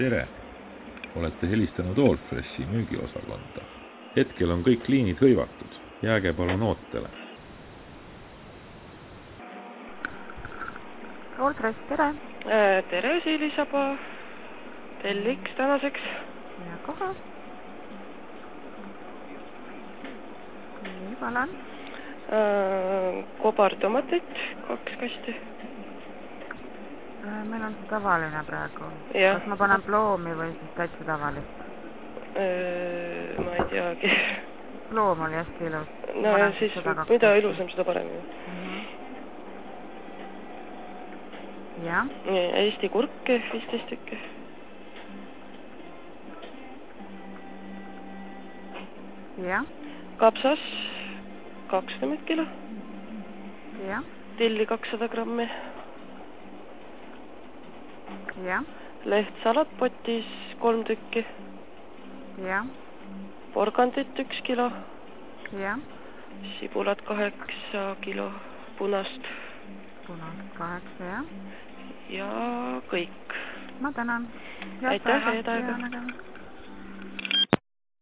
Tere! Olete helistanud Allfreshi müügiosakonda. Hetkel on kõik liinid hõivatud. Jääge palun ootele. Allfresh, tere! Tere, Siilisaba. Telliks tänaseks. Ja kohe. Nii, palun. Kobartomatit, 2 kasti. Meil on see tavaline praegu. Ja. Kas ma panen ploomi või siis täitsa tavalist? Ma ei teagi. Ploom oli hästi ilus. No ja siis, mida ilusam, seda paremini. Ja? Eesti kurke, 15 tükki. Ja? Kapsas, 20 kilo. Ja? Tilli 200 grammi. Ja? Lehtsalat potis 3 tükki. Ja? Porgandit 1 kilo. Ja? Sibulat 8 kilo punast. Punast 8, ja? Ja kõik. Ma tänan. Aitäh, head aega.